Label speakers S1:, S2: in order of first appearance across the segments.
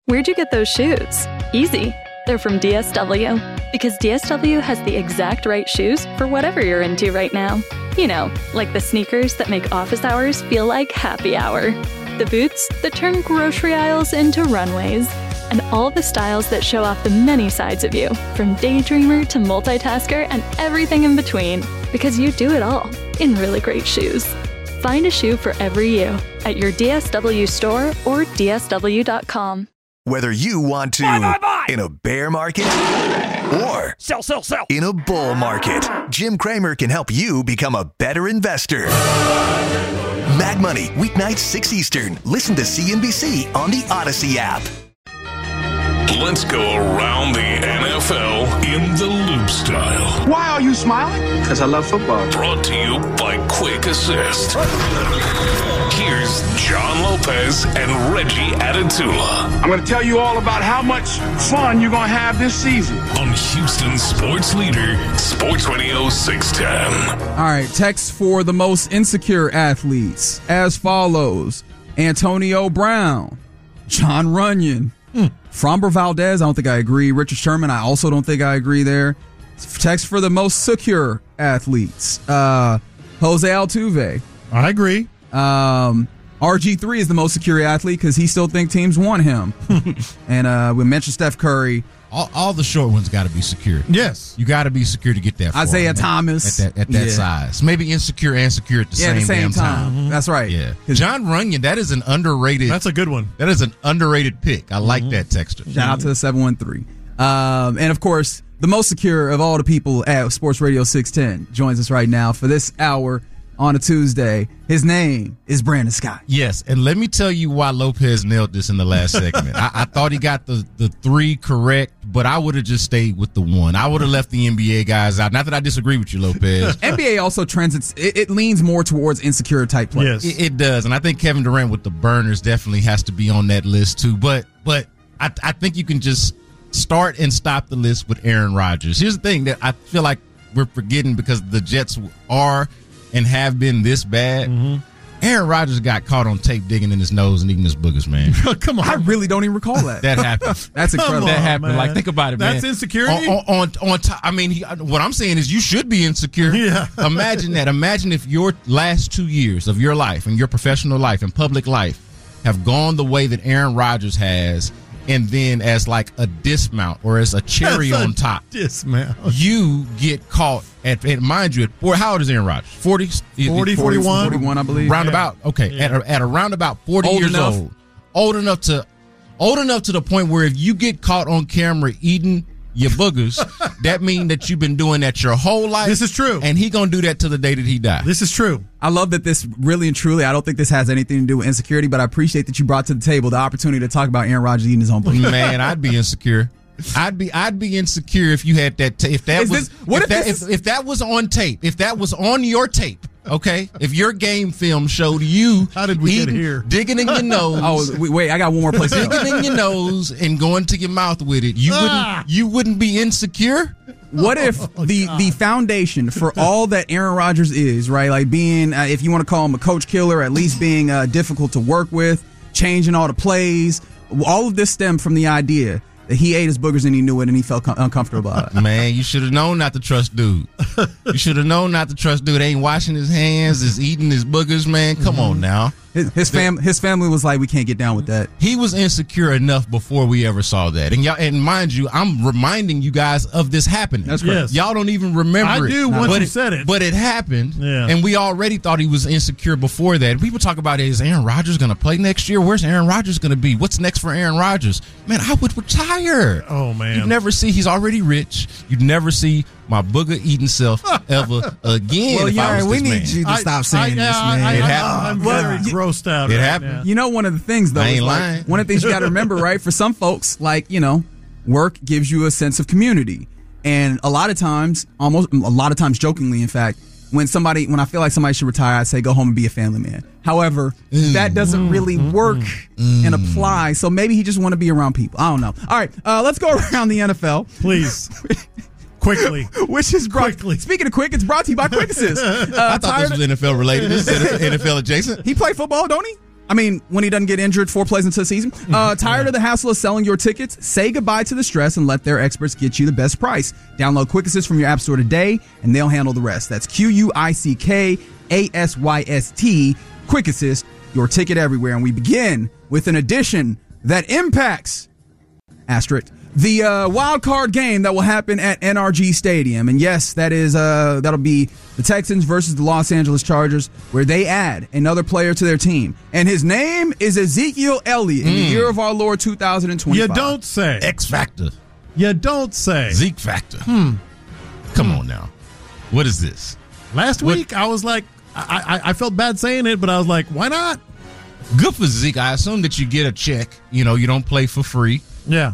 S1: Where'd you get those shoes? Easy. They're from DSW. Because DSW has the exact right shoes for whatever you're into right now. You know, like the sneakers that make office hours feel like happy hour. The boots that turn grocery aisles into runways. And all the styles that show off the many sides of you, from daydreamer to multitasker and everything in between. Because you do it all in really great shoes. Find a shoe for every you at your DSW store or DSW.com.
S2: Whether you want to
S3: buy.
S2: In a bear market or
S3: Sell.
S2: in a bull market, Jim Cramer can help you become a better investor. Mad Money, weeknights 6 Eastern. Listen to CNBC on the Odyssey app.
S4: Let's go around the NFL in the Loop style.
S5: Why are you smiling? Because I love football.
S4: Brought to you by Quick Assist. Here's John Lopez and Reggie Atatula.
S5: I'm going to tell you all about how much fun you're going to have this season.
S4: On Houston Sports Leader, Sports Radio 610.
S6: All right, text for the most insecure athletes as follows. Antonio Brown, John Runyon, Framber Valdez, I don't think I agree. Richard Sherman, I also don't think I agree there. Text for the most secure athletes. Jose Altuve.
S7: I agree.
S6: RG3 is the most secure athlete because he still think teams want him. And we mentioned Steph Curry.
S8: All the short ones got to be secure.
S7: Yes.
S8: You got to be secure to get that far.
S6: Isaiah Thomas.
S8: At that size. Maybe insecure and secure at the same time.
S6: Mm-hmm. That's right.
S8: Yeah. John Runyon, that is an underrated.
S7: That's a good one.
S8: That is an underrated pick. I like that texter.
S6: Shout out to the 713. And of course, the most secure of all the people at Sports Radio 610 joins us right now for this hour on a Tuesday. His name is Brandon Scott.
S8: Yes, and let me tell you why Lopez nailed this in the last segment. I thought he got the three correct, but I would have just stayed with the one. I would have left the NBA guys out. Not that I disagree with you, Lopez.
S6: NBA also transits, it leans more towards insecure type players.
S7: Yes.
S8: It does, and I think Kevin Durant with the burners definitely has to be on that list too. But I think you can just start and stop the list with Aaron Rodgers. Here's the thing that I feel like we're forgetting because the Jets are and have been this bad. Aaron Rodgers got caught on tape digging in his nose and eating his boogers, man.
S7: Come on.
S6: I really don't even recall that.
S8: That happened.
S6: That's incredible.
S8: That happened.
S7: man.
S8: Like, think about it, man.
S7: That's insecurity?
S8: On top. I mean, what I'm saying is you should be insecure.
S7: Yeah.
S8: Imagine that. Imagine if your last 2 years of your life and your professional life and public life have gone the way that Aaron Rodgers has, and then as like a dismount or as a cherry on top,
S7: dismount,
S8: you get caught at mind you, how old is Aaron Rodgers? 40,
S7: 41,
S6: I believe.
S8: Roundabout. Okay,
S7: Yeah.
S8: at around about 40
S6: Old
S8: years
S6: enough.
S8: old enough to the point where if you get caught on camera eating your boogers, that means that you've been doing that your whole life.
S7: This is true.
S8: And he gonna do that till the day that he dies.
S7: This is true.
S6: I love that this really and truly, I don't think this has anything to do with insecurity, but I appreciate that you brought to the table the opportunity to talk about Aaron Rodgers eating his own boogers.
S8: Man, I'd be insecure. I'd be insecure if you had that. If that was on tape, if that was on your tape, okay. If your game film showed you,
S7: how did we get here?
S8: Digging in your nose.
S6: Oh, wait, I got one more place.
S8: Digging in your nose and going to your mouth with it. You wouldn't be insecure.
S6: What if the foundation for all that Aaron Rodgers is, right? Like being, if you want to call him a coach killer, at least being difficult to work with, changing all the plays, all of this stemmed from the idea that he ate his boogers and he knew it and he felt uncomfortable about it.
S8: Man, you should have known not to trust dude. You should have known not to trust dude. Ain't washing his hands, is eating his boogers, man. Come on now.
S6: His family was like, we can't get down with that.
S8: He was insecure enough before we ever saw that. And mind you, I'm reminding you guys of this happening.
S6: That's correct.
S7: Yes.
S8: Y'all don't even remember it.
S7: I do once you said it.
S8: But it happened,
S7: Yeah.
S8: and we already thought he was insecure before that. People talk about, is Aaron Rodgers going to play next year? Where's Aaron Rodgers going to be? What's next for Aaron Rodgers? Man, I would retire.
S7: Oh, man.
S8: You'd never see, he's already rich. You'd never see my booger-eating self ever again.
S9: Well,
S8: if I was
S9: we
S8: this
S9: need
S8: man.
S9: you to stop saying this, man.
S8: It happened.
S7: I'm very grossed out.
S8: It
S7: right
S8: happened.
S7: now.
S6: You know, one of the things, though,
S8: I ain't
S6: is like,
S8: lying.
S6: one of the things you got to remember, right? For some folks, like, you know, work gives you a sense of community. And a lot of times jokingly, in fact, when I feel like somebody should retire, I say go home and be a family man. However, that doesn't really work and apply. So maybe he just want to be around people. I don't know. All right, let's go around the NFL.
S7: Please. Quickly.
S6: Which is
S7: Quickly.
S6: Speaking of quick, it's brought to you by Quick Assist.
S8: I thought this was NFL related. This is NFL adjacent.
S6: He played football, don't he? I mean, when he doesn't get injured 4 plays into the season. Tired of the hassle of selling your tickets? Say goodbye to the stress and let their experts get you the best price. Download Quick Assist from your app store today, and they'll handle the rest. That's QUICKASYST. Quick Assist, your ticket everywhere. And we begin with an edition that impacts the wild card game that will happen at NRG Stadium. And yes, that'll be the Texans versus the Los Angeles Chargers, where they add another player to their team. And his name is Ezekiel Elliott in the year of our Lord 2025.
S7: You don't say.
S8: X Factor.
S7: You don't say.
S8: Zeke Factor. Come on now. What is this?
S7: Last week, I was like, I felt bad saying it, but I was like, why not?
S8: Good for Zeke. I assume that you get a check. You don't play for free.
S7: Yeah.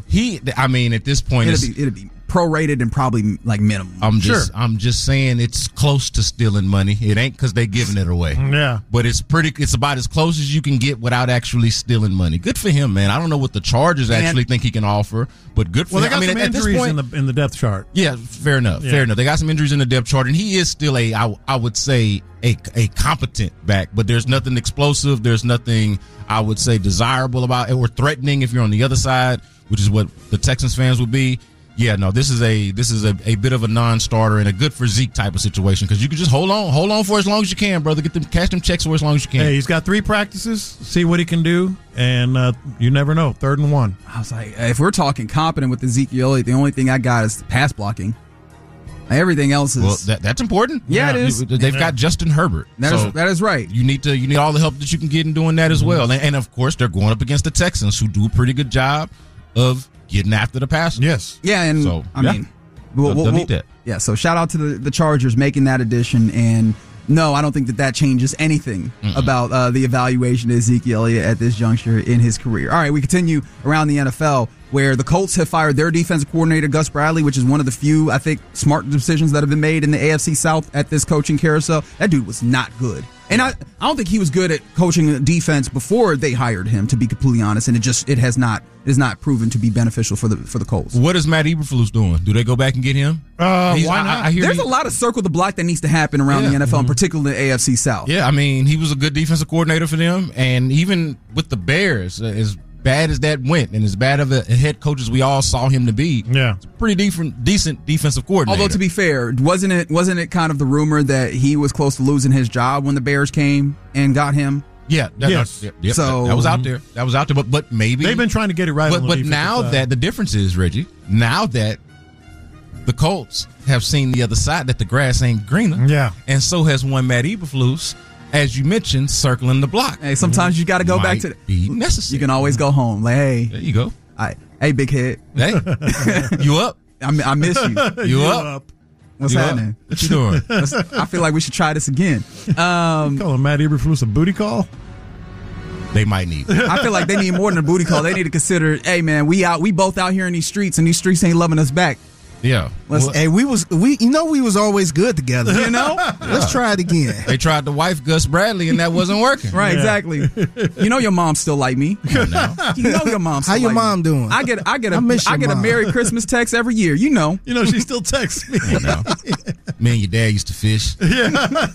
S8: At this point,
S6: it'll be prorated and probably like minimum.
S8: I'm just saying it's close to stealing money. It ain't because they giving it away.
S7: Yeah.
S8: But it's about as close as you can get without actually stealing money. Good for him, man. I don't know what the Chargers actually think he can offer, but good for him.
S7: Well, they got some injuries
S8: at this point,
S7: in the depth chart.
S8: Yeah, fair enough. Fair enough. They got some injuries in the depth chart, and he is still I would say a competent back, but there's nothing explosive. There's nothing I would say desirable about it or threatening if you're on the other side, which is what the Texans fans would be. Yeah, no, this is a bit of a non-starter and a good for Zeke type of situation because you can just hold on for as long as you can, brother. Cash them checks for as long as you can.
S7: Hey, he's got 3 practices. See what he can do, and you never know. 3rd and 1.
S6: I was like, if we're talking competent with Ezekiel Elliott, the only thing I got is pass blocking. Everything else is
S8: that's important.
S6: Yeah, it is.
S8: They've got Justin Herbert.
S6: That is right.
S8: You need all the help that you can get in doing that as well. And of course, they're going up against the Texans, who do a pretty good job of getting after the passer.
S7: Yes.
S6: Yeah, and
S8: so,
S6: I mean, we'll
S8: need that.
S6: Yeah, so shout out to the Chargers making that addition. And no, I don't think that changes anything about the evaluation of Ezekiel Elliott at this juncture in his career. All right, we continue around the NFL, where the Colts have fired their defensive coordinator, Gus Bradley, which is one of the few, I think, smart decisions that have been made in the AFC South at this coaching carousel. That dude was not good. And I don't think he was good at coaching defense before they hired him, to be completely honest. And it has not proven to be beneficial for the Colts.
S8: What is Matt Eberflus doing? Do they go back and get him?
S7: Why not?
S6: There's a lot of circle the block that needs to happen around the NFL, and particularly the AFC South.
S8: Yeah, I mean, he was a good defensive coordinator for them, and even with the Bears, as bad as that went, and as bad of a head coach as we all saw him to be, it's a pretty decent defensive coordinator.
S6: Although, to be fair, wasn't it kind of the rumor that he was close to losing his job when the Bears came and got him?
S8: Yeah, so that was out there. That was out there, but maybe
S7: they've been trying to get it right.
S8: But now that the difference is, Reggie, now that the Colts have seen the other side, that the grass ain't greener, and so has one Matt Eberflus, as you mentioned, circling the block.
S6: Hey, sometimes you got to go back to
S8: be necessary.
S6: You can always go home. Like, hey,
S8: there you go.
S6: Hey, big head.
S8: Hey, you up?
S6: I miss you.
S8: You up?
S6: What's happening?
S8: What you doing?
S6: I feel like we should try this again.
S7: Calling Matt Eberflus a booty call?
S8: They might need.
S6: I feel like they need more than a booty call. They need to consider, hey man, we both out here in these streets, and these streets ain't loving us back.
S8: Yeah.
S3: Hey, we was always good together. Let's try it again.
S8: They tried to wife Gus Bradley, and that wasn't working.
S6: Right, exactly. Your mom still like me. Your mom.
S3: How your mom doing?
S6: I get a Merry Christmas text every year.
S7: She still texts me.
S8: Me and your dad used to fish.
S7: Yeah.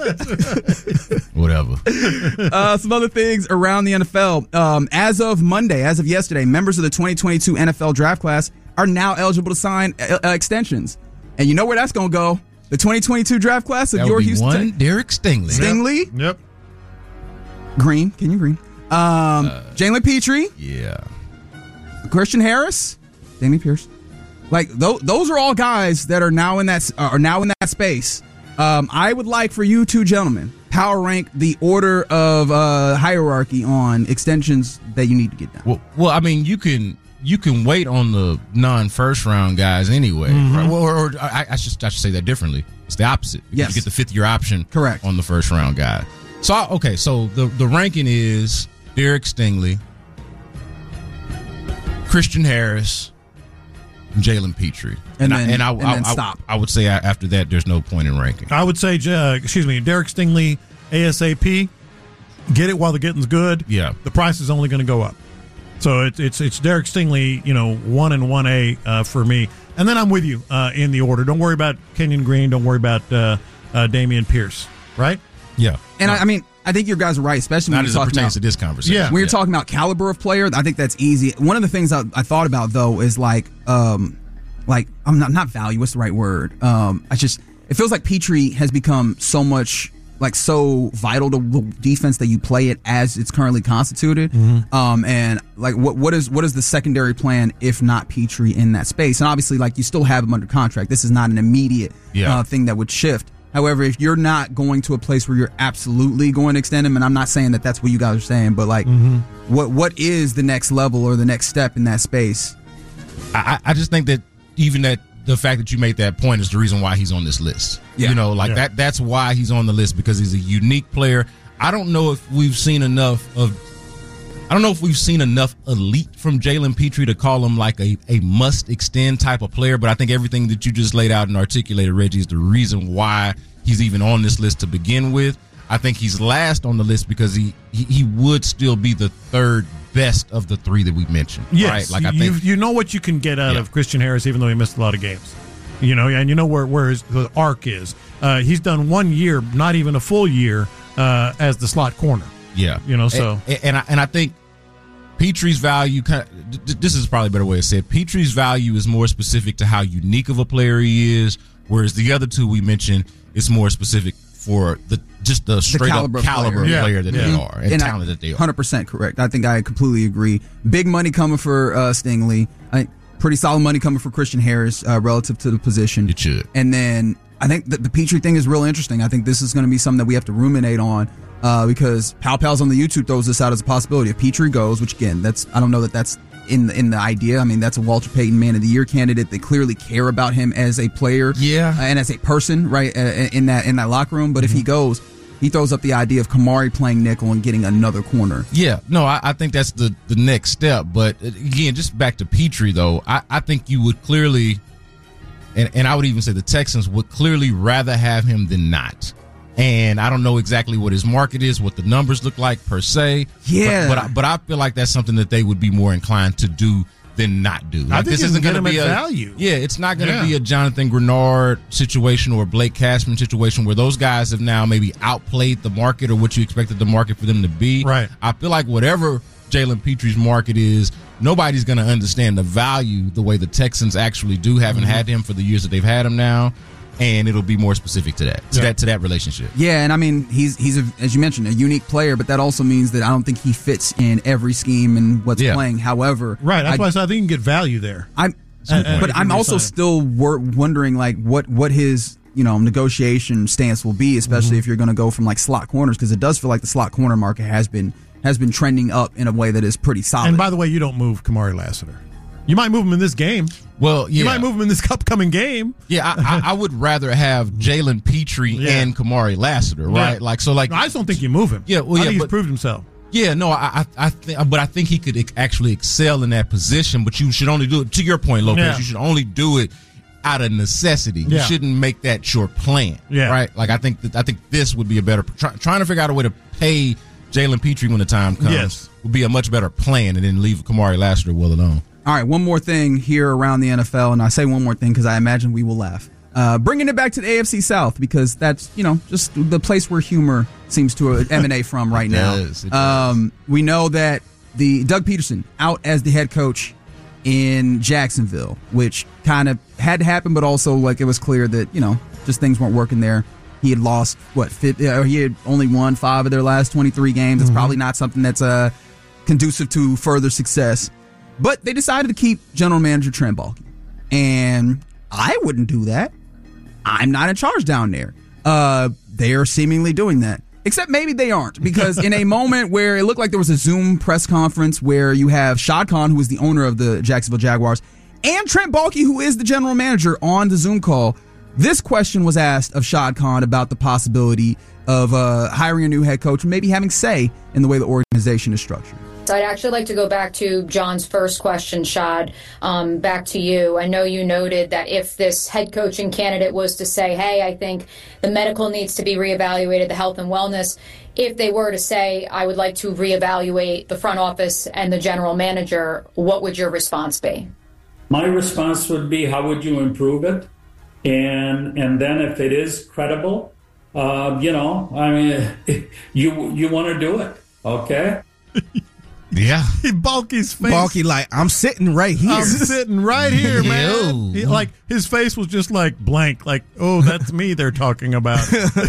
S8: Whatever.
S6: Some other things around the NFL. As of yesterday, members of the 2022 NFL draft class are now eligible to sign extensions. And you know where that's going to go? The 2022 draft class of your Houston.
S8: Derek Stingley.
S6: Stingley?
S7: Yep.
S6: Green. Can you green? Jalen Petrie.
S8: Yeah.
S6: Christian Harris. Damian Pierce. Like, those are all guys that are now in that space. I would like for you two gentlemen power rank the order of hierarchy on extensions that you need to get done.
S8: Well, I mean, you can wait on the non-first round guys anyway. Right? Or I should say that differently. It's the opposite. Because you get the 5th year option
S6: correct
S8: on the first round guy. So the ranking is Derek Stingley, Christian Harris, and Jalen Petrie.
S6: And then stop.
S8: I would say after that, there's no point in ranking.
S7: I would say, Derek Stingley, ASAP. Get it while the getting's good.
S8: Yeah.
S7: The price is only going to go up. So it's Derek Stingley, 1 and 1A for me. And then I'm with you in the order. Don't worry about Kenyon Green. Don't worry about Damian Pierce. Right?
S8: Yeah.
S6: And I I think your guys are right, especially
S8: Not
S6: when
S8: as
S6: you're
S8: it
S6: talking
S8: pertains
S6: about
S8: to this conversation.
S7: Yeah.
S6: when you're talking about caliber of player. I think that's easy. One of the things I thought about though is like I'm not value. What's the right word? It feels like Petrie has become so much like so vital to the defense that you play it as it's currently constituted. And like what is the secondary plan if not Petrie in that space? And obviously, like you still have him under contract. This is not an immediate thing that would shift. However, if you're not going to a place where you're absolutely going to extend him, and I'm not saying that that's what you guys are saying, but like, what is the next level or the next step in that space?
S8: I just think that even that the fact that you made that point is the reason why he's on this list.
S6: Yeah.
S8: You know, like that's why he's on the list, because he's a unique player. I don't know if we've seen enough elite from Jalen Petrie to call him like a must extend type of player, but I think everything that you just laid out and articulated, Reggie, is the reason why he's even on this list to begin with. I think he's last on the list because he would still be the third best of the three that we mentioned.
S7: Yes,
S8: right? Like I think
S7: you know what you can get out of Christian Harris, even though he missed a lot of games. You know, and you know where the arc is. He's done 1 year, not even a full year, as the slot corner.
S8: Yeah,
S7: you know. So
S8: and I think Petrie's value this is probably a better way to say it. Petrie's value is more specific to how unique of a player he is, whereas the other two we mentioned is more specific for the straight
S6: caliber
S8: up caliber of player that they are and talent that they are.
S6: 100% correct. I think I completely agree. Big money coming for Stingley. Pretty solid money coming for Christian Harris relative to the position.
S8: It should.
S6: And then I think the Petrie thing is real interesting. I think this is going to be something that we have to ruminate on because Pal Pals on the YouTube throws this out as a possibility. If Petrie goes, which again, I don't know that that's in the idea. I mean, that's a Walter Payton Man of the Year candidate. They clearly care about him as a player, and as a person, right, in that locker room. But if he goes, he throws up the idea of Kamari playing nickel and getting another corner.
S8: Yeah, no, I think that's the next step. But again, just back to Petrie, though, I think you would clearly, and I would even say the Texans would clearly rather have him than not. And I don't know exactly what his market is, what the numbers look like per se.
S6: Yeah.
S8: But I feel like that's something that they would be more inclined to do than not do. Like,
S7: I think
S8: this isn't going to be a
S7: value.
S8: Yeah, it's not going to be a Jonathan Grenard situation or a Blake Cashman situation where those guys have now maybe outplayed the market or what you expected the market for them to be.
S7: Right.
S8: I feel like whatever Jalen Petrie's market is, nobody's going to understand the value the way the Texans actually do, having had him for the years that they've had him now. And it'll be more specific to that relationship.
S6: Yeah, and I mean he's as you mentioned, a unique player, but that also means that I don't think he fits in every scheme and what's playing. However,
S7: right, that's why I think you can get value there.
S6: But I'm also still wondering like what his negotiation stance will be, especially if you're going to go from like slot corners, because it does feel like the slot corner market has been trending up in a way that is pretty solid.
S7: And by the way, you don't move Kamari Lassiter. You might move him in this game.
S8: Well, yeah.
S7: You might move him in this upcoming game.
S8: Yeah, I would rather have Jalen Petrie and Kamari Lassiter, right?
S7: Yeah.
S8: Like, so, like,
S7: I just don't think you move him.
S8: Yeah, well,
S7: I think he's proved himself.
S8: Yeah, no, but I think he could actually excel in that position. But you should only do it, to your point, Lopez. You should only do it out of necessity. You shouldn't make that your plan, right? Like, I think this would be a better trying to figure out a way to pay Jalen Petrie when the time comes would be a much better plan, and then leave Kamari Lassiter well alone.
S6: All right, one more thing here around the NFL, and I say one more thing because I imagine we will laugh. Bringing it back to the AFC South, because that's, just the place where humor seems to emanate from right now.
S8: It does.
S6: We know that the Doug Peterson out as the head coach in Jacksonville, which kind of had to happen, but also like it was clear that, just things weren't working there. He had lost, he had only won 5 of their last 23 games. It's probably not something that's conducive to further success. But they decided to keep general manager Trent Baalke. And I wouldn't do that. I'm not in charge down there. They are seemingly doing that. Except maybe they aren't. Because in a moment where it looked like there was a Zoom press conference where you have Shad Khan, who is the owner of the Jacksonville Jaguars, and Trent Baalke, who is the general manager, on the Zoom call, this question was asked of Shad Khan about the possibility of hiring a new head coach and maybe having say in the way the organization is structured.
S9: I'd actually like to go back to John's first question, Shad, back to you. I know you noted that if this head coaching candidate was to say, hey, I think the medical needs to be reevaluated, the health and wellness, if they were to say, I would like to reevaluate the front office and the general manager, what would your response be?
S10: My response would be, how would you improve it? And then if it is credible, You want to do it, okay?
S8: Yeah.
S7: Balky's face.
S3: Balky, like, I'm sitting right here.
S7: I'm sitting right here, man. Like, his face was just like blank. Like, oh, that's me they're talking about.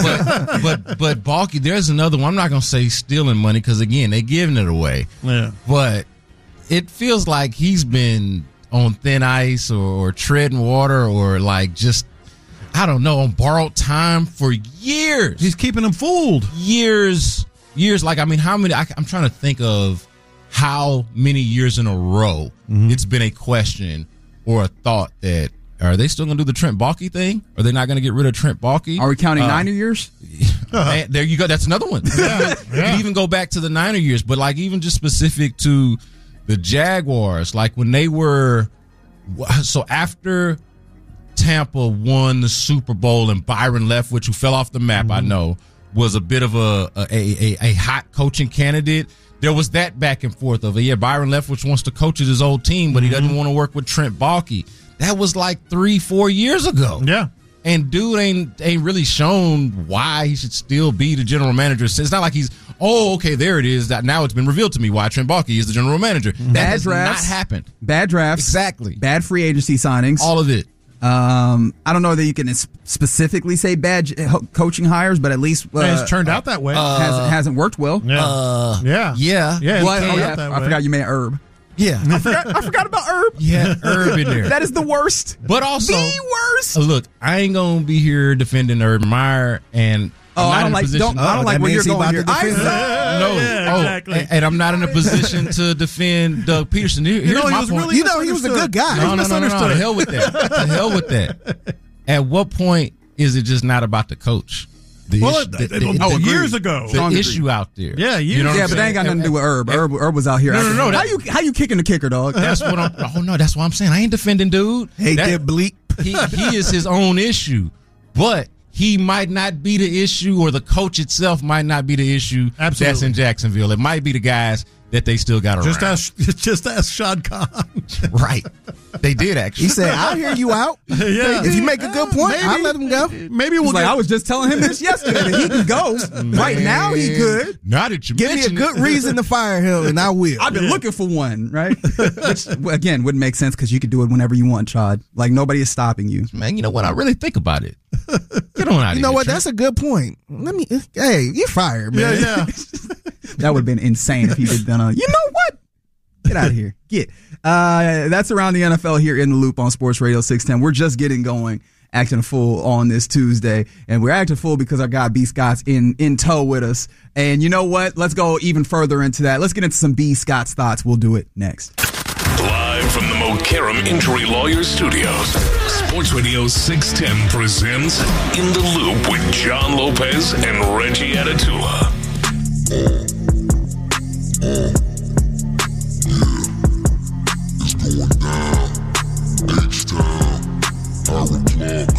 S8: But Balky, there's another one. I'm not going to say stealing money because, again, they're giving it away.
S7: Yeah.
S8: But it feels like he's been on thin ice or treading water or, like, just, I don't know, on borrowed time for years.
S7: He's keeping them fooled.
S8: Years. Like, I mean, how many? I'm trying to think of how many years in a row it's been a question or a thought that, are they still going to do the Trent Baalke thing? Are they not going to get rid of Trent Baalke?
S6: Are we counting Niner years?
S8: Man, there you go. That's another one. You can even go back to the Niner years, but like even just specific to the Jaguars, like when they were, so after Tampa won the Super Bowl and Byron Leftwich, who fell off the map, I know, was a bit of a hot coaching candidate. There was that back and forth of, Byron Leftwich wants to coach his old team, but he doesn't want to work with Trent Baalke. That was like 3-4 years ago.
S7: Yeah.
S8: And dude ain't really shown why he should still be the general manager. It's not like he's, okay, there it is. That now it's been revealed to me why Trent Baalke is the general manager. That has not happened.
S6: Bad drafts.
S8: Exactly.
S6: Bad free agency signings.
S8: All of it.
S6: I don't know that you can specifically say bad coaching hires, but at least
S7: it's turned out that way.
S6: Hasn't worked well.
S7: Yeah.
S6: What? I forgot you made Herb.
S8: Yeah,
S6: I forgot about Herb.
S8: Yeah, Herb in there.
S6: That is the worst.
S8: But also
S6: the worst.
S8: Look, I ain't gonna be here defending Urban Meyer, and
S6: I don't like where you're going here.
S7: Exactly.
S8: And I'm not in a position to defend Doug Peterson. Here's my point.
S3: He was a good guy.
S8: No. To hell with that. At what point is it just not about the coach?
S7: Years ago.
S8: The issue out there.
S7: Yeah,
S6: but they ain't got nothing to do with Herb. Herb was out here.
S8: No.
S6: How you kicking the kicker, dog?
S8: That's what that's what I'm saying. I ain't defending dude.
S3: Hey, that bleep.
S8: He is his own issue. But he might not be the issue, or the coach itself might not be the issue.
S7: Absolutely.
S8: That's in Jacksonville. It might be the guys that they still got around.
S7: Just ask Shad Khan.
S8: Right. They did, actually.
S3: He said, I'll hear you out.
S7: Yeah.
S3: If you make a good point, I'll let him go.
S7: Maybe we'll
S6: I was just telling him this yesterday that he can go. Right now he could.
S8: Now that you
S3: Give me a good reason to fire him, and I will.
S6: I've been looking for one, right? Which, again, wouldn't make sense because you could do it whenever you want, Chad. Like, nobody is stopping you.
S8: Man, you know what? I really think about it. Get on out of here.
S3: You know what? That's a good point. Hey, you're fired, man.
S7: Yeah.
S6: That would have been insane if he did that. You know what? Get out of here. Get. That's Around the NFL here in the Loop on Sports Radio 610. We're just getting going, acting full on this Tuesday. And we're acting full because our guy B. Scott's in tow with us. And you know what? Let's go even further into that. Let's get into some B. Scott's thoughts. We'll do it next.
S4: Live from the Mokaram Injury Lawyers Studios, Sports Radio 610 presents In the Loop with John Lopez and Reggie Atatula.
S11: It's going down. H-Town, Howard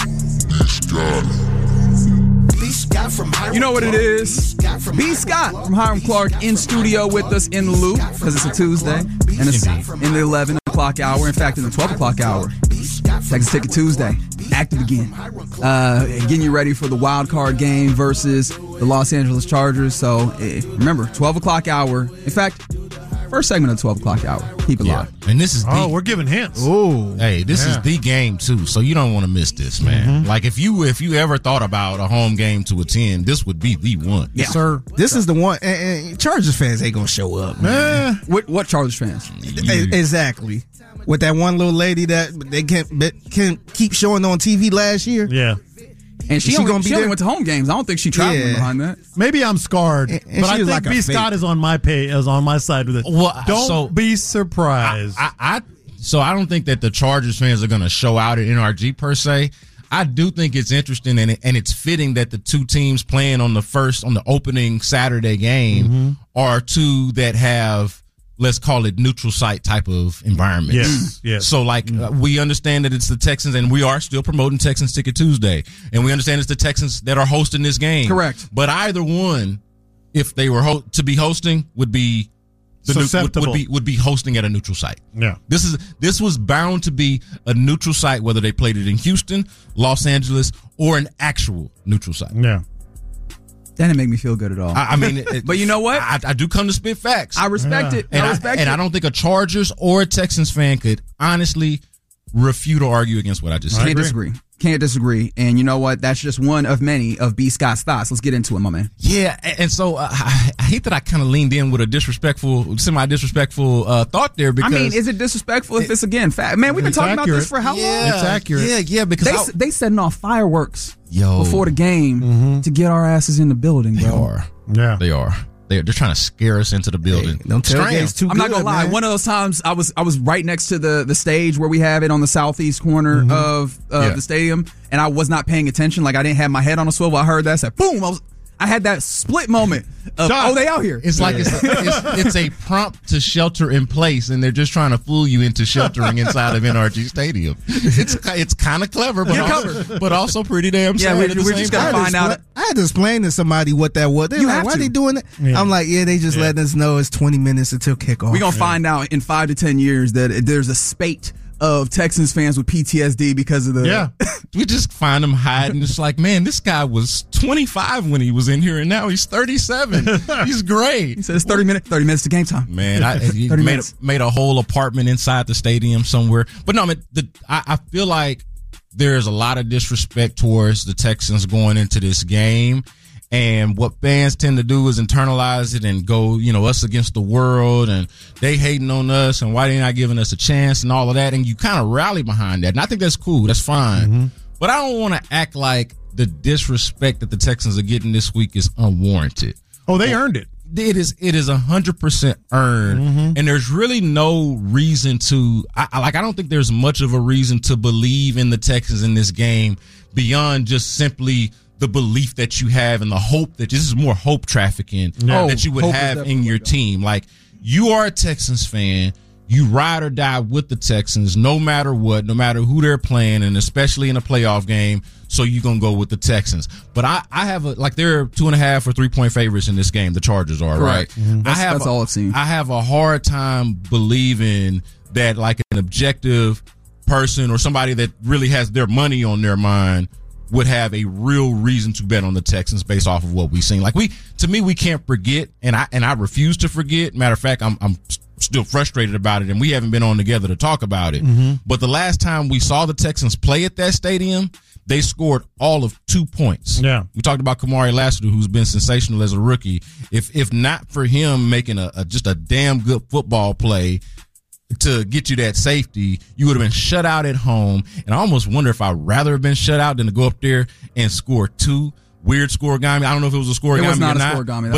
S11: Clark, B. Scott.
S6: You know what it is. B. Scott from Hiram Clark in studio with us in the Loop because it's a Tuesday and it's in the 11 o'clock hour. In fact, in the 12 o'clock hour. Texas Ticket Tuesday. Active again. Getting you ready for the wild card game versus the Los Angeles Chargers. So remember, 12 o'clock hour. In fact, first segment of the 12 o'clock hour. Keep it live.
S8: And this is
S7: we're giving hints.
S8: Oh, hey, this is the game too. So you don't want to miss this, man.
S7: Mm-hmm.
S8: Like if you ever thought about a home game to attend, this would be the one.
S3: Yes, sir. This is the one. And Chargers fans ain't gonna show up, man.
S6: What Chargers fans?
S3: Exactly. With that one little lady that they can keep showing on TV last year.
S7: Yeah.
S6: And she only went to home games. I don't think she traveled behind that.
S7: Maybe I'm scarred, but I think B. Scott is on my side with it.
S8: Well,
S7: don't be surprised.
S8: So I don't think that the Chargers fans are going to show out at NRG per se. I do think it's interesting and it's fitting that the two teams playing on the opening Saturday game are two that have, let's call it, neutral site type of environment.
S7: Yes.
S8: So, we understand that it's the Texans, and we are still promoting Texans Ticket Tuesday, and we understand it's the Texans that are hosting this game.
S6: Correct.
S8: But either one, if they were to be hosting, would be
S7: susceptible.
S8: would be hosting at a neutral site.
S7: Yeah.
S8: This was bound to be a neutral site, whether they played it in Houston, Los Angeles, or an actual neutral site.
S7: Yeah.
S6: That didn't make me feel good at all.
S8: I mean,
S6: but you know what?
S8: I do come to spit facts.
S6: I respect it.
S8: And I don't think a Chargers or a Texans fan could honestly refute or argue against what I just said.
S6: Can't disagree. And you know what? That's just one of many of B. Scott's thoughts. Let's get into it, my man.
S8: Yeah, and so I hate that I kind of leaned in with a semi-disrespectful thought there. Because
S6: I mean, is it disrespectful if it's, again, fact? Man, we've been talking about this for how long?
S7: It's accurate.
S8: Yeah, because
S6: they setting off fireworks before the game to get our asses in the building, bro.
S8: They are. They're trying to scare us into the building.
S3: Hey, don't tell games too
S6: I'm not gonna lie.
S3: man.
S6: One of those times I was right next to the stage where we have it on the southeast corner of the stadium, and I was not paying attention. Like I didn't have my head on a swivel. I heard that. I said, "Boom!" I had that split moment of, they out here.
S8: It's like it's a prompt to shelter in place, and they're just trying to fool you into sheltering inside of NRG Stadium. It's kind of clever, but also pretty damn sad.
S6: We're just gonna find out.
S3: I had to explain to somebody what that was. They're like, why are they doing that? Yeah. I'm like, they just letting us know it's 20 minutes until kickoff.
S6: We're gonna find out in 5 to 10 years that there's a spate of Texans fans with PTSD because of the.
S8: Yeah. We just find them hiding. It's like, man, this guy was 25 when he was in here, and now he's 37. He's great.
S6: He said it's 30 minutes to game time.
S8: Man, he made a whole apartment inside the stadium somewhere. But no, I mean, I feel like there's a lot of disrespect towards the Texans going into this game. And what fans tend to do is internalize it and go, us against the world, and they hating on us, and why they not giving us a chance and all of that. And you kind of rally behind that. And I think that's cool. That's fine. But I don't want to act like the disrespect that the Texans are getting this week is unwarranted.
S7: Oh, they earned it.
S8: It is 100% earned. And there's really no reason to, I don't think there's much of a reason to believe in the Texans in this game beyond just simply the belief that you have and the hope that this is more hope trafficking that you would have in your team. Like, you are a Texans fan. You ride or die with the Texans no matter what, no matter who they're playing, and especially in a playoff game. So you're going to go with the Texans. But I have they're 2.5 or 3 point favorites in this game. The Chargers are, right?
S6: That's all I've seen.
S8: I have a hard time believing that like an objective person or somebody that really has their money on their mind would have a real reason to bet on the Texans based off of what we've seen. Like we can't forget, and I refuse to forget. Matter of fact, I'm still frustrated about it, and we haven't been on together to talk about it. But the last time we saw the Texans play at that stadium, they scored all of 2 points.
S7: Yeah,
S8: we talked about Kamari Lassiter, who's been sensational as a rookie. If not for him making just a damn good football play to get you that safety, you would have been shut out at home. And I almost wonder if I'd rather have been shut out than to go up there and score 2 weird scoregami. I don't know if it was a scoregami or not.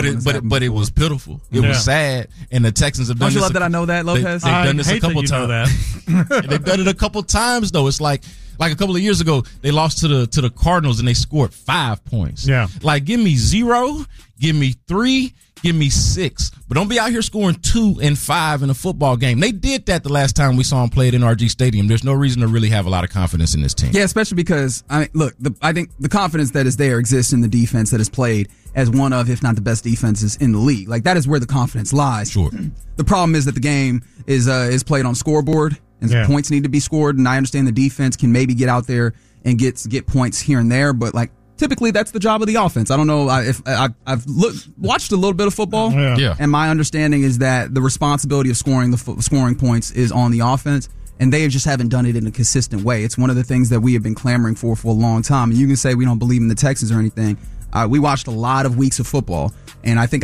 S8: But it was pitiful. It was sad. And the Texans have done this.
S6: Don't you love that I know that, Lopez?
S8: They've done this a couple times. They've done it a couple times though. It's like a couple of years ago, they lost to the Cardinals and they scored 5 points.
S7: Yeah.
S8: Like, give me 0, give me 3, give me 6. But don't be out here scoring 2 and 5 in a football game. They did that the last time we saw them play at NRG Stadium. There's no reason to really have a lot of confidence in this team.
S6: Yeah, especially because, I think the confidence that is there exists in the defense that is played as one of, if not the best defenses in the league. Like, that is where the confidence lies.
S8: Sure.
S6: The problem is that the game is played on scoreboard, and points need to be scored. And I understand the defense can maybe get out there and get points here and there, but like, typically, that's the job of the offense. I don't know if I've watched a little bit of football, and my understanding is that the responsibility of scoring points is on the offense, and they just haven't done it in a consistent way. It's one of the things that we have been clamoring for a long time. And you can say we don't believe in the Texans or anything. We watched a lot of weeks of football, and I think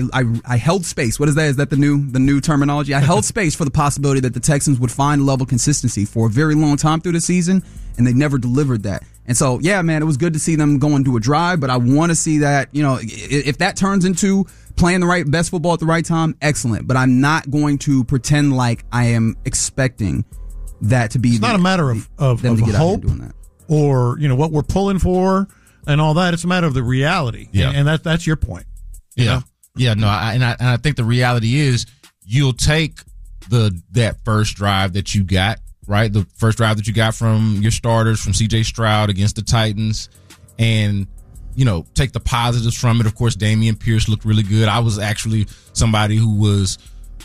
S6: I held space. What is that? Is that the new terminology? I held space for the possibility that the Texans would find level consistency for a very long time through the season, and they never delivered that. And so, yeah, man, it was good to see them go and do a drive, but I want to see that, if that turns into playing the best football at the right time, excellent. But I'm not going to pretend like I am expecting that to be.
S7: It's not a matter of hope or, what we're pulling for and all that. It's a matter of the reality.
S8: Yeah.
S7: And that's your point.
S8: Yeah. Yeah, no, I think the reality is you'll take that first drive that you got, right? The first drive that you got from your starters, from C.J. Stroud against the Titans, and, take the positives from it. Of course, Dameon Pierce looked really good. I was actually somebody who was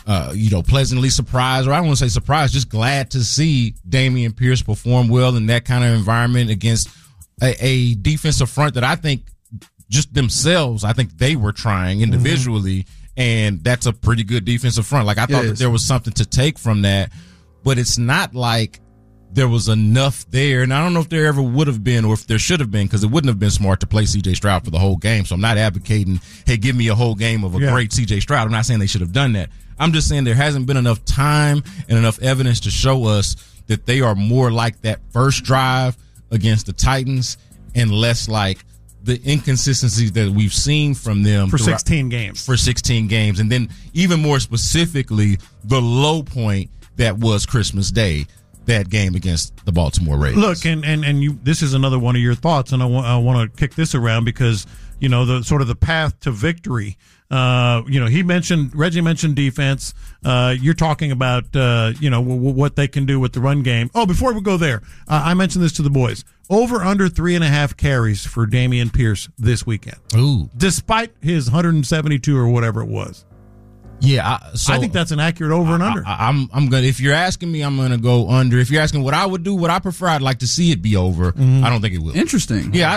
S8: pleasantly surprised, or I don't want to say surprised, just glad to see Dameon Pierce perform well in that kind of environment against a defensive front that I think just themselves, I think they were trying individually, and that's a pretty good defensive front. Like, I thought that there was something to take from that, but it's not like there was enough there, and I don't know if there ever would have been or if there should have been, because it wouldn't have been smart to play C.J. Stroud for the whole game. So I'm not advocating, hey, give me a whole game of a great C.J. Stroud. I'm not saying they should have done that. I'm just saying there hasn't been enough time and enough evidence to show us that they are more like that first drive against the Titans and less like the inconsistencies that we've seen from them
S7: for 16 games.
S8: For 16 games. And then even more specifically, the low point that was Christmas Day, that game against the Baltimore Ravens.
S7: Look, and you, this is another one of your thoughts, and I want to kick this around because, the sort of the path to victory. Reggie mentioned defense. You're talking about, what they can do with the run game. Oh, before we go there, I mentioned this to the boys. Over under 3.5 carries for Dameon Pierce this weekend.
S8: Ooh.
S7: Despite his 172 or whatever it was.
S8: Yeah,
S7: I think that's an accurate over and under.
S8: I'm gonna. If you're asking me, I'm gonna go under. If you're asking what I would do, what I prefer, I'd like to see it be over. I don't think it will.
S6: Interesting.
S8: Yeah,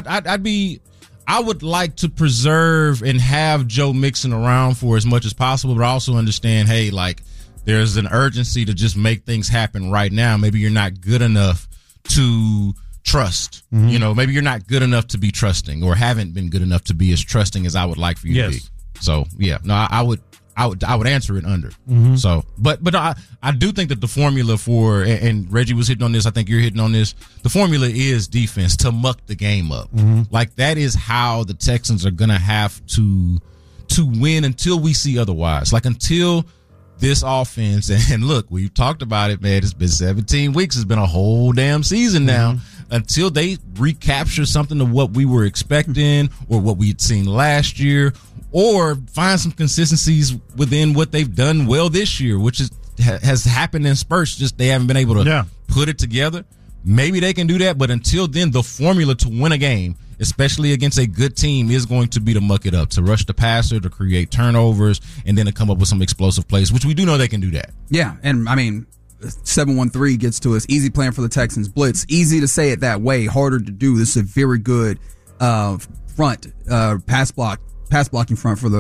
S8: I would like to preserve and have Joe Mixon around for as much as possible, but I also understand, hey, like there's an urgency to just make things happen right now. Maybe you're not good enough to trust. Maybe you're not good enough to be trusting, or haven't been good enough to be as trusting as I would like for you to be. So yeah, no, I would answer it under. So, but I do think that the formula for, and Reggie was hitting on this, I think you're hitting on this, the formula is defense to muck the game up. Like that is how the Texans are going to have to win until we see otherwise. Like until this offense, and look, we've talked about it, man, it's been 17 weeks. It's been a whole damn season now. Until they recapture something of what we were expecting or what we had seen last year, or find some consistencies within what they've done well this year, which has happened in spurts. Just they haven't been able to put it together. Maybe they can do that, but until then, the formula to win a game, especially against a good team, is going to be to muck it up, to rush the passer, to create turnovers, and then to come up with some explosive plays, which we do know they can do that.
S6: Yeah, and I mean, 713 gets to us. Easy plan for the Texans. Blitz. Easy to say it that way. Harder to do. This is a very good front pass blocking front for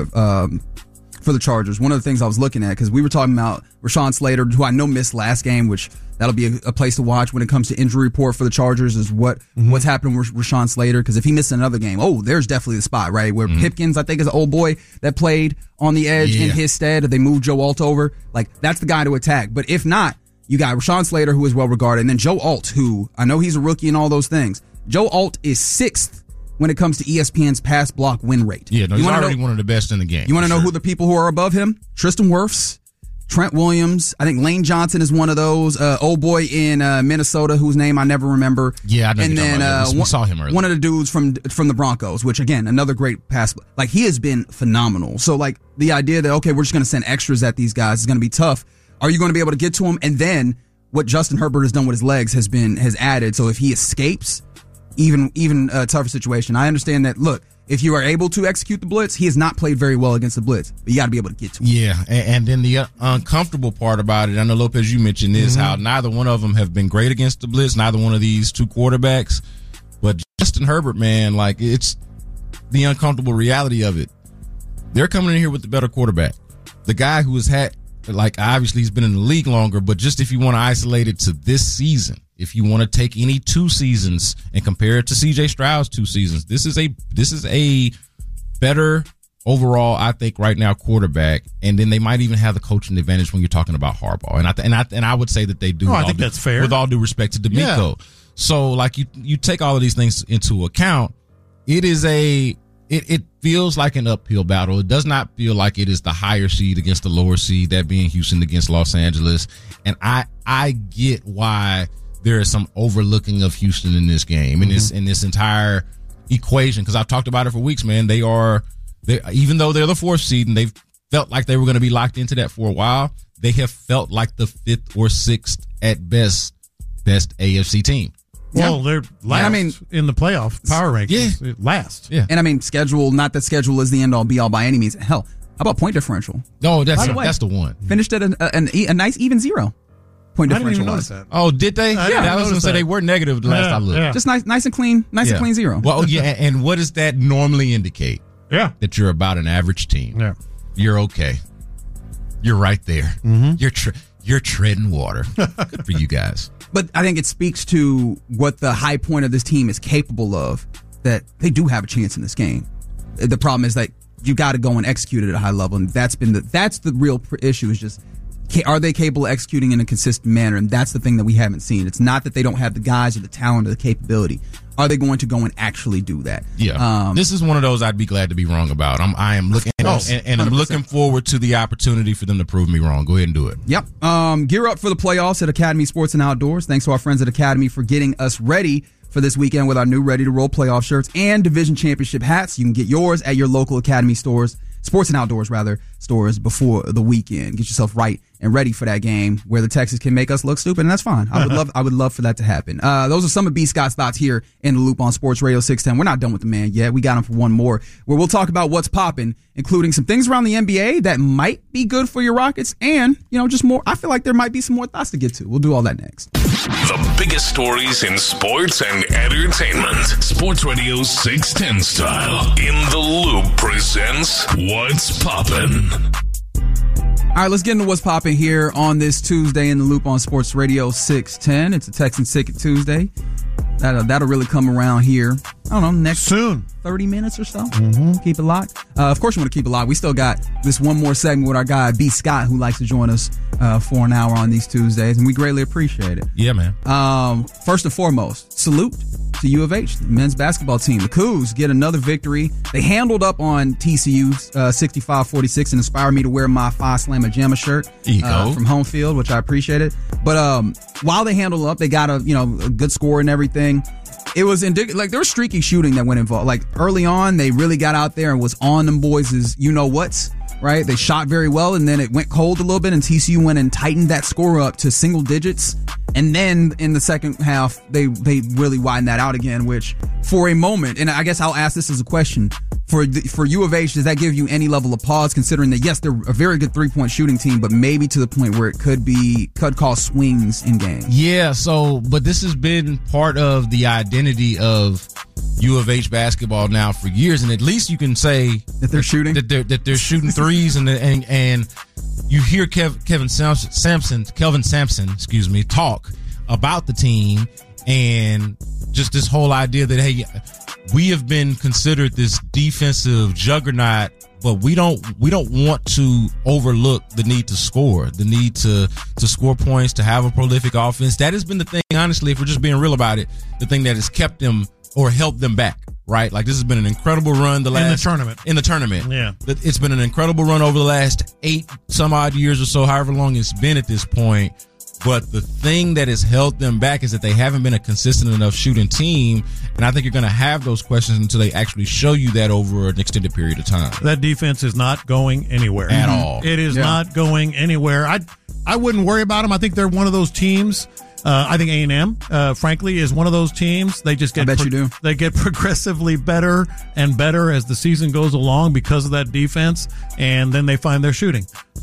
S6: the Chargers. One of the things I was looking at, because we were talking about Rashawn Slater, who I know missed last game, which that'll be a place to watch when it comes to injury report for the Chargers, is what's happening with Rashawn Slater. Because if he missed another game, there's definitely the spot, right? Where Pipkins, I think, is an old boy that played on the edge in his stead. They moved Joe Alt over. Like, that's the guy to attack. But if not, you got Rashawn Slater, who is well regarded, and then Joe Alt, who I know he's a rookie and all those things. Joe Alt is 6th when it comes to ESPN's pass block win rate.
S8: Yeah, no, he's already one of the best in the game.
S6: You want to know who the people who are above him? Tristan Wirfs, Trent Williams. I think Lane Johnson is one of those. Old boy in Minnesota, whose name I never remember.
S8: Yeah, I know. And then we saw him earlier.
S6: One of the dudes from the Broncos, which again, another great pass. Like, he has been phenomenal. So like the idea that, okay, we're just going to send extras at these guys is going to be tough. Are you going to be able to get to him? And then what Justin Herbert has done with his legs has added. So if he escapes, even a tougher situation. I understand that, look, if you are able to execute the blitz, he has not played very well against the blitz, but you got to be able to get to him.
S8: Yeah, and then the uncomfortable part about it, I know, Lopez, you mentioned this, how neither one of them have been great against the blitz, neither one of these two quarterbacks, but Justin Herbert, man, like, it's the uncomfortable reality of it. They're coming in here with the better quarterback. The guy who has had, like, obviously he's been in the league longer, but just if you want to isolate it to this season, if you want to take any 2 seasons and compare it to C.J. Stroud's 2 seasons, this is a better overall, I think, right now quarterback. And then they might even have the coaching advantage when you're talking about Harbaugh. And I would say that they do.
S7: I think that's fair.
S8: With all due respect to D'Amico. Yeah. So like you take all of these things into account. It feels like an uphill battle. It does not feel like it is the higher seed against the lower seed, that being Houston against Los Angeles. And I get why there is some overlooking of Houston in this game, in this entire equation, because I've talked about it for weeks, man. They even though they're the 4th seed and they've felt like they were going to be locked into that for a while, they have felt like the 5th or 6th at best AFC team.
S7: Well, they're last in the playoff power rankings.
S8: Yeah.
S7: Last.
S8: Yeah.
S6: And schedule, not that schedule is the end all be all by any means. Hell, How about point differential?
S8: Oh, that's the one.
S6: Finished at a nice even 0 point
S7: I didn't
S6: differential
S7: even
S6: was.
S7: notice that.
S8: Oh, did they? I was going to say they were negative the last I looked.
S7: Yeah.
S6: Just nice and clean, and clean 0.
S8: Well, yeah, and what does that normally indicate?
S7: Yeah.
S8: That you're about an average team.
S7: Yeah.
S8: You're okay. You're right there.
S7: Mm-hmm.
S8: You're treading water. Good for you guys.
S6: But I think it speaks to what the high point of this team is capable of, that they do have a chance in this game. The problem is that you got to go and execute it at a high level, and that's the real issue, is just, are they capable of executing in a consistent manner? And that's the thing that we haven't seen. It's not that they don't have the guys or the talent or the capability. Are they going to go and actually do that?
S8: Yeah. This is one of those I'd be glad to be wrong about. I am looking and I'm looking forward to the opportunity for them to prove me wrong. Go ahead and do it.
S6: Yep. Gear up for the playoffs at Academy Sports and Outdoors. Thanks to our friends at Academy for getting us ready for this weekend with our new Ready to Roll playoff shirts and division championship hats. You can get yours at your local Academy stores, sports and outdoors stores, before the weekend. Get yourself right and ready for that game where the Texans can make us look stupid, and that's fine. I would love for that to happen. Those are some of B. Scott's thoughts here in the Loop on Sports Radio 610. We're not done with the man yet. We got him for one more, where we'll talk about what's popping, including some things around the NBA that might be good for your Rockets, and just more. I feel like there might be some more thoughts to get to. We'll do all that next.
S4: The biggest stories in sports and entertainment. Sports Radio 610 style. In the Loop presents What's Poppin'.
S6: All right, let's get into what's popping here on this Tuesday in the Loop on Sports Radio 610. It's a Texans Ticket Tuesday. That'll really come around here, I don't know, next
S7: soon
S6: 30 minutes or so. Keep it locked. Of course you want to keep it locked. We still got this one more segment with our guy B. Scott, who likes to join us for an hour on these Tuesdays, and we greatly appreciate it.
S8: Yeah, man.
S6: First and foremost, salute to U of H, the men's basketball team. The Cougs get another victory. They handled up on TCU 65-46 and inspired me to wear my Phi Slamma Jamma shirt from home field, which I appreciated. But while they handled up, they got a good score and everything. It was there was streaky shooting that went involved. Like early on, they really got out there and was on them boys' what. Right? They shot very well, and then it went cold a little bit, and TCU went and tightened that score up to single digits. And then in the second half, they really widened that out again, which for a moment, and I guess I'll ask this as a question, for U of H, does that give you any level of pause, considering that, yes, they're a very good three-point shooting team, but maybe to the point where it could cause swings in games? Yeah,
S8: but this has been part of the identity of U of H basketball now for years, and at least you can say
S6: that they're shooting,
S8: that they're shooting threes, and you hear Kelvin Sampson, talk about the team and just this whole idea that, hey, we have been considered this defensive juggernaut, but we don't want to overlook the need to score, the need to score points, to have a prolific offense. That has been the thing, honestly, if we're just being real about it, the thing that has kept them or helped them back, right? Like, this has been an incredible run in the tournament.
S7: Yeah.
S8: It's been an incredible run over the last 8 some odd years or so, however long it's been at this point. But the thing that has held them back is that they haven't been a consistent enough shooting team. And I think you're going to have those questions until they actually show you that over an extended period of time.
S7: That defense is not going anywhere.
S8: At all.
S7: It is not going anywhere. I wouldn't worry about them. I think they're one of those teams. I think A&M, frankly, is one of those teams. They just get, they get progressively better and better as the season goes along because of that defense, and then they find their shooting.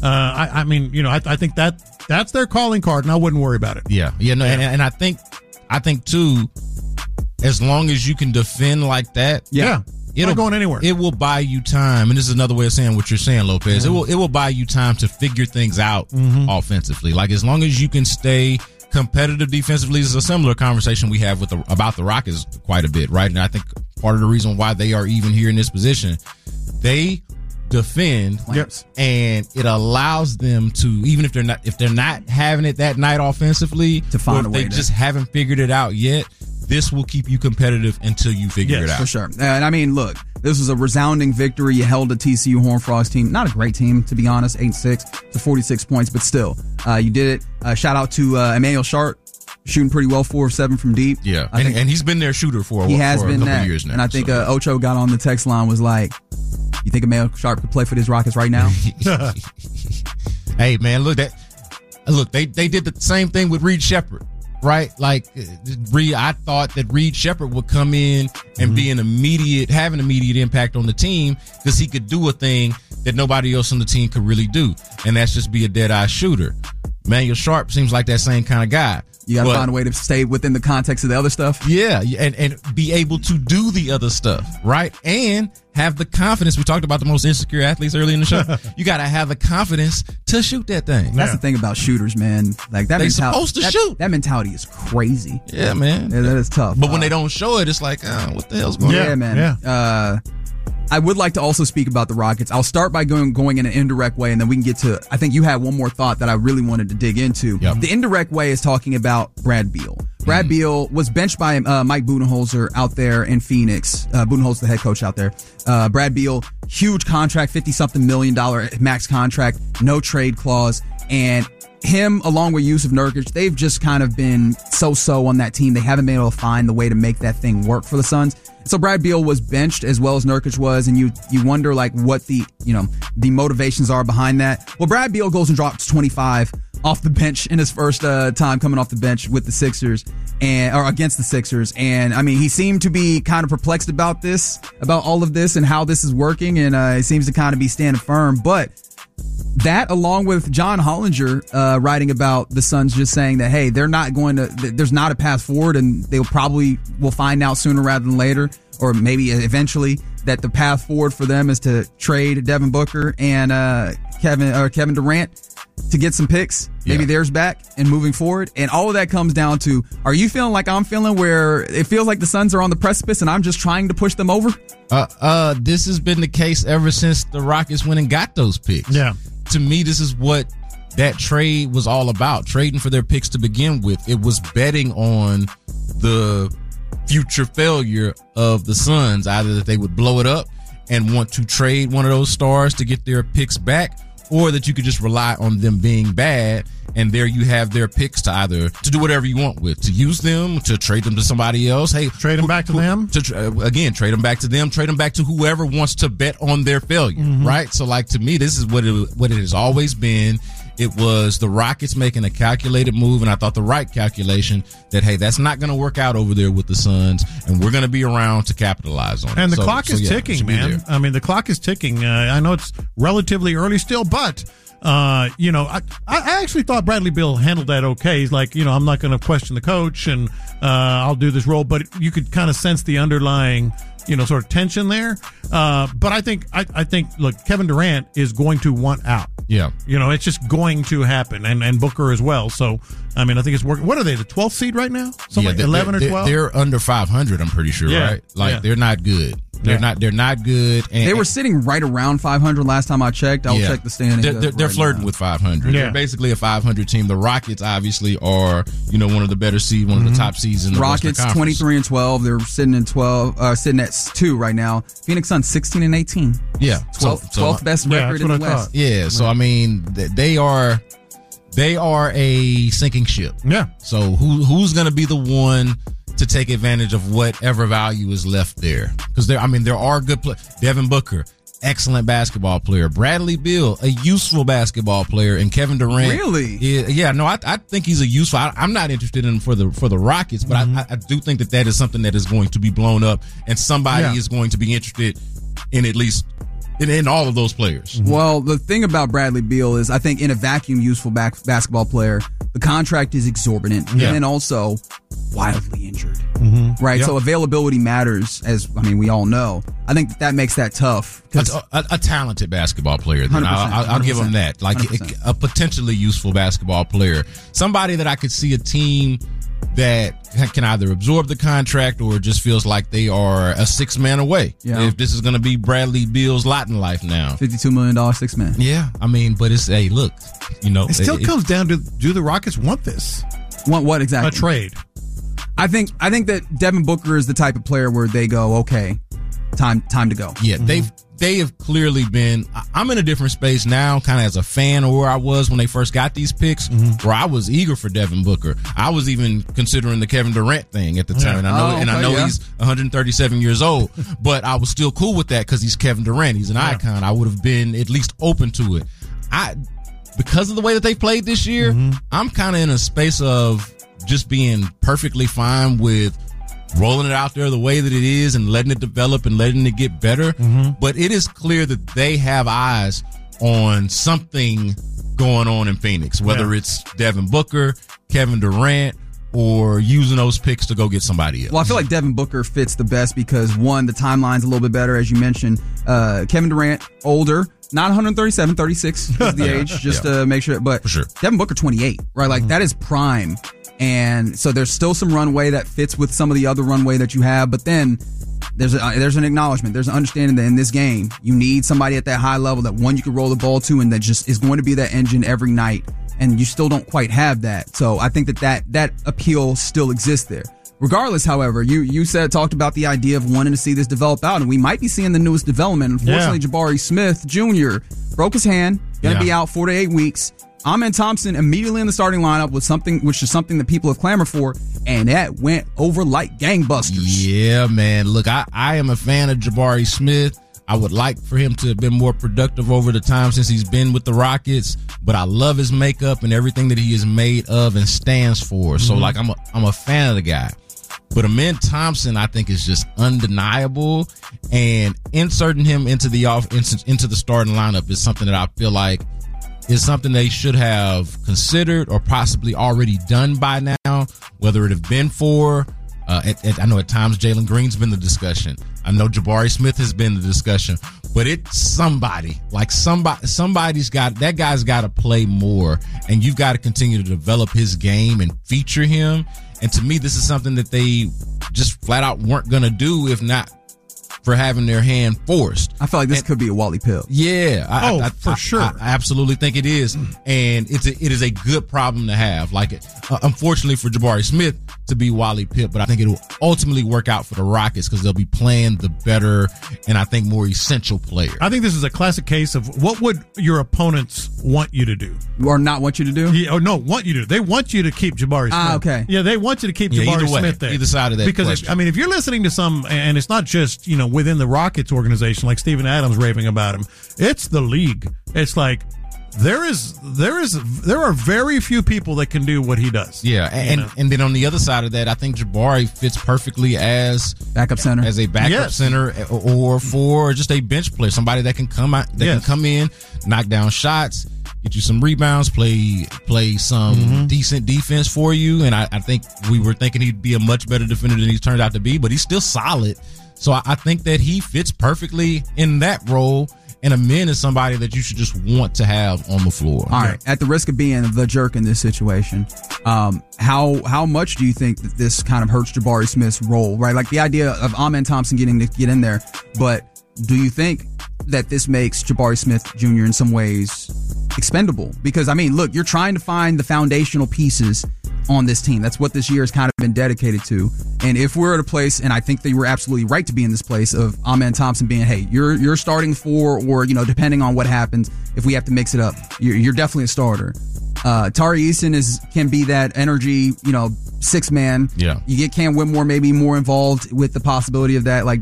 S7: I think that's their calling card, and I wouldn't worry about it.
S8: And I think too, as long as you can defend like that,
S7: it's not going anywhere.
S8: It will buy you time, and this is another way of saying what you're saying, Lopez. It will buy you time to figure things out offensively. Like, as long as you can stay competitive defensively, is a similar conversation we have about the Rockets quite a bit, right? And I think part of the reason why they are even here in this position, they defend, and it allows them to, even if they're not having it that night offensively,
S6: to find a way.
S8: They just haven't figured it out yet. This will keep you competitive until you figure it out.
S6: For sure. And I mean, look, this was a resounding victory. You held a TCU Horned Frogs team. Not a great team, to be honest. 8-6 to 46 points, but still, you did it. Shout out to Emmanuel Sharp, shooting pretty well, 4 of 7 from deep.
S8: Yeah, and he's been their shooter for a couple of years now.
S6: And I think Ocho got on the text line, was like, you think Emmanuel Sharp could play for these Rockets right now?
S8: Hey, man, look, they did the same thing with Reed Shepherd. right? Like I thought that Reed Shepherd would come in and have an immediate impact on the team because he could do a thing that nobody else on the team could really do, and that's just be a dead-eye shooter. Manuel Sharp seems like that same kind of guy.
S6: You got to find a way to stay within the context of the other stuff.
S8: Yeah, and be able to do the other stuff, right? And have the confidence. We talked about the most insecure athletes early in the show. You got to have the confidence to shoot that thing.
S6: That's the thing about shooters, man. Like that,
S8: they're supposed to shoot.
S6: That mentality is crazy.
S8: Yeah, man.
S6: Yeah, that is tough.
S8: But when they don't show it, it's like, what the hell's going on?
S6: Yeah, man.
S7: Yeah.
S6: I would like to also speak about the Rockets. I'll start by going in an indirect way, and then we can get to, I think you had one more thought that I really wanted to dig into.
S8: Yep.
S6: The indirect way is talking about Brad Beal. Brad Beal was benched by Mike Budenholzer out there in Phoenix. Budenholzer, the head coach out there. Brad Beal, huge contract, $50-something million max contract, no trade clause, and him, along with Yusuf Nurkic, they've just kind of been so-so on that team. They haven't been able to find the way to make that thing work for the Suns. So Brad Beal was benched as well as Nurkic was, and you wonder like what the motivations are behind that. Well, Brad Beal goes and drops 25 off the bench in his first time coming off the bench with the Sixers or against the Sixers. And I mean, he seemed to be kind of perplexed about all of this and how this is working, and he seems to kind of be standing firm. But that, along with John Hollinger writing about the Suns just saying that, hey, they're not going to, there's not a path forward, and will find out sooner rather than later, or maybe eventually, that the path forward for them is to trade Devin Booker and Kevin Durant to get some picks, maybe theirs back, and moving forward. And all of that comes down to, are you feeling like I'm feeling, where it feels like the Suns are on the precipice and I'm just trying to push them over?
S8: This has been the case ever since the Rockets went and got those picks.
S7: Yeah.
S8: To me, this is what that trade was all about, trading for their picks to begin with. It was betting on the future failure of the Suns, either that they would blow it up and want to trade one of those stars to get their picks back, or that you could just rely on them being bad, and there you have their picks to either to do whatever you want with, to use them, to trade them to somebody else. Hey,
S7: trade them back to them.
S8: Again, trade them back to them. Trade them back to whoever wants to bet on their failure. Right. So, like, to me, this is what it has always been. It was the Rockets making a calculated move, and I thought the right calculation that, hey, that's not going to work out over there with the Suns, and we're going to be around to capitalize on it.
S7: And the clock is ticking, man. I mean, the clock is ticking. I know it's relatively early still, but I actually thought Bradley Beal handled that okay. He's like, I'm not going to question the coach, and I'll do this role, but you could kind of sense the underlying sort of tension there. But I think, look, Kevin Durant is going to want out.
S8: Yeah.
S7: It's just going to happen, and Booker as well. So, I mean, I think it's working. What are they, the 12th seed right now? Something like 11 or 12?
S8: They're under 500, I'm pretty sure, right? Like, they're not good. They're not good. And
S6: they were sitting right around 500 last time I checked. I'll check the standings.
S8: They're flirting with 500. They're basically a 500 team. The Rockets obviously are, one of the better seeds, one of the top seeds in the
S6: Rockets,
S8: Western Conference.
S6: 23-12. They're sitting at 2 right now. Phoenix Suns 16-18.
S8: Yeah,
S6: 12th best record in the West.
S8: Yeah, so I mean, they are a sinking ship.
S7: Yeah.
S8: So who's going to be the one to take advantage of whatever value is left there? Because there are good players. Devin Booker, excellent basketball player. Bradley Beal, a useful basketball player, and Kevin Durant.
S6: Really?
S8: Yeah. No, I think he's a useful. I'm not interested in him for the Rockets, but I do think that is something that is going to be blown up, and somebody is going to be interested in at least in all of those players.
S6: Well, the thing about Bradley Beal is, I think in a vacuum, useful basketball player, the contract is exorbitant, and then also wildly injured. Right? Yep. So availability matters, as we all know. I think that makes that tough.
S8: A talented basketball player. Then. I'll give him that. Like a potentially useful basketball player. Somebody that I could see a team that can either absorb the contract or just feels like they are a 6-man away. Yeah. If this is going to be Bradley Beal's lot in life now.
S6: $52 million 6-man.
S8: Yeah. But it's, hey, look,
S7: it still comes down to, do the Rockets want this?
S6: Want what exactly?
S7: A trade.
S6: I think that Devin Booker is the type of player where they go, okay, time to go.
S8: Yeah, they have clearly been. I'm in a different space now, kind of as a fan of where I was when they first got these picks, where I was eager for Devin Booker. I was even considering the Kevin Durant thing at the time, and I know he's 137 years old, but I was still cool with that because he's Kevin Durant. He's an icon. I would have been at least open to it. Because of the way that they played this year, I'm kind of in a space of, just being perfectly fine with rolling it out there the way that it is and letting it develop and letting it get better. But it is clear that they have eyes on something going on in Phoenix, whether it's Devin Booker, Kevin Durant, or using those picks to go get somebody else.
S6: Well, I feel like Devin Booker fits the best because, one, the timeline's a little bit better, as you mentioned. Kevin Durant, older, not 137, 36 is the age, just to make sure. But
S8: for sure.
S6: Devin Booker, 28, right? Like, that is prime. And so there's still some runway that fits with some of the other runway that you have. But then there's an acknowledgement. There's an understanding that in this game, you need somebody at that high level that, one, you can roll the ball to and that just is going to be that engine every night. And you still don't quite have that. So I think that appeal still exists there. Regardless, however, you talked about the idea of wanting to see this develop out, and we might be seeing the newest development. Unfortunately, Jabari Smith Jr. broke his hand, going to be out 4 to 8 weeks. Amen Thompson immediately in the starting lineup was which is something that people have clamored for, and that went over like gangbusters.
S8: Yeah, man. Look, I am a fan of Jabari Smith. I would like for him to have been more productive over the time since he's been with the Rockets, but I love his makeup and everything that he is made of and stands for. So, like, I'm a fan of the guy. But Amen Thompson, I think, is just undeniable, and inserting him into the starting lineup is something that I feel like is something they should have considered or possibly already done by now, whether it have been for. I know at times Jalen Green's been the discussion. I know Jabari Smith has been the discussion, but it's somebody. Like somebody's got, that guy's got to play more, and you've got to continue to develop his game and feature him. And to me, this is something that they just flat out weren't going to do if not for having their hand forced.
S6: I feel like this could be a Wally Pill.
S8: Yeah.
S7: For sure.
S8: I absolutely think it is. And it is a good problem to have. Like, unfortunately for Jabari Smith to be Wally Pipp, but I think it'll ultimately work out for the Rockets because they'll be playing the better and I think more essential player.
S7: I think this is a classic case of what would your opponents want you to do?
S6: Or not want you to do?
S7: Yeah, no, want you to. They want you to keep Jabari Smith.
S6: Okay.
S7: Yeah, they want you to keep Jabari Smith there.
S8: Either side of that
S7: because
S8: question.
S7: if you're listening to some, and it's not just, within the Rockets organization, like Steven Adams raving about him, it's the league. It's like, there are very few people that can do what he does.
S8: Yeah, and then on the other side of that, I think Jabari fits perfectly as
S6: backup center,
S8: as a backup center, or for just a bench player, somebody that can come out, that can come in, knock down shots, get you some rebounds, play some decent defense for you. And I think we were thinking he'd be a much better defender than he's turned out to be, but he's still solid. So I think that he fits perfectly in that role. And Amen is somebody that you should just want to have on the floor.
S6: All right. At the risk of being the jerk in this situation, how much do you think that this kind of hurts Jabari Smith's role, right? Like the idea of Amen Thompson getting to get in there, but do you think that this makes Jabari Smith Jr. in some ways expendable? Because, look, you're trying to find the foundational pieces on this team. That's what this year has kind of been dedicated to. And if we're at a place, and I think that you were absolutely right to be in this place of Amen Thompson being, hey, you're starting four, or, depending on what happens, if we have to mix it up, you're definitely a starter. Tari Eason can be that energy, six man.
S8: Yeah.
S6: You get Cam Whitmore maybe more involved with the possibility of that. Like,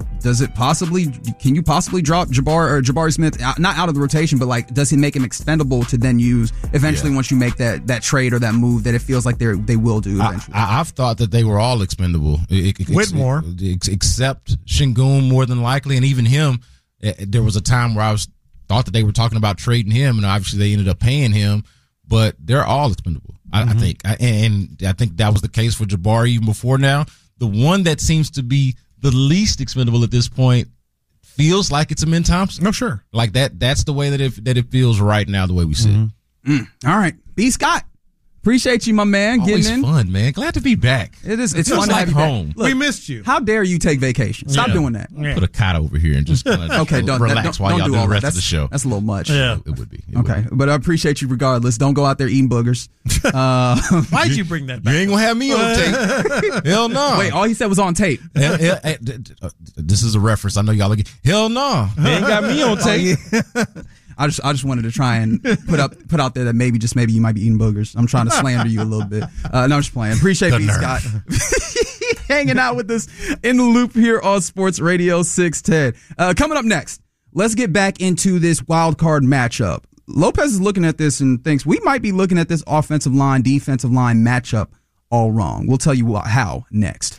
S6: can you possibly drop Jabari Smith not out of the rotation, but like, does he make him expendable to then use eventually once you make that trade or that move that it feels like they will do eventually?
S8: I've thought that they were all expendable.
S7: Whitmore.
S8: Except Şengün, more than likely, and even him. There was a time where I thought that they were talking about trading him, and obviously they ended up paying him. But they're all expendable, I think. And I think that was the case for Jabari even before now. The one that seems to be the least expendable at this point feels like it's Amen Thompson.
S7: No, sure.
S8: Like that's the way that it feels right now, the way we see it.
S6: All right. B. Scott. Appreciate you, my man.
S8: Always
S6: getting in.
S8: Fun, man. Glad to be back.
S6: It's fun to have you
S8: home.
S6: back. Look,
S7: we missed you.
S6: How dare you take vacation? Stop doing that.
S8: Yeah. Put a cot over here and just relax while y'all do the rest of the show.
S6: That's a little much.
S7: Yeah.
S8: It would be.
S6: Okay. But I appreciate you regardless. Don't go out there eating boogers.
S7: Why'd you bring that back?
S8: You ain't going to have me on tape. Hell no.
S6: Wait, all he said was on tape.
S8: This is a reference. I know y'all like, hell no. They ain't got me on tape.
S6: I just wanted to try and put out there that maybe you might be eating boogers. I'm trying to slander you a little bit. No, I'm just playing. Appreciate you, Scott, hanging out with us in the loop here on Sports Radio 610. Coming up next, let's get back into this wild card matchup. Lopez is looking at this and thinks we might be looking at this offensive line, defensive line matchup all wrong. We'll tell you how next.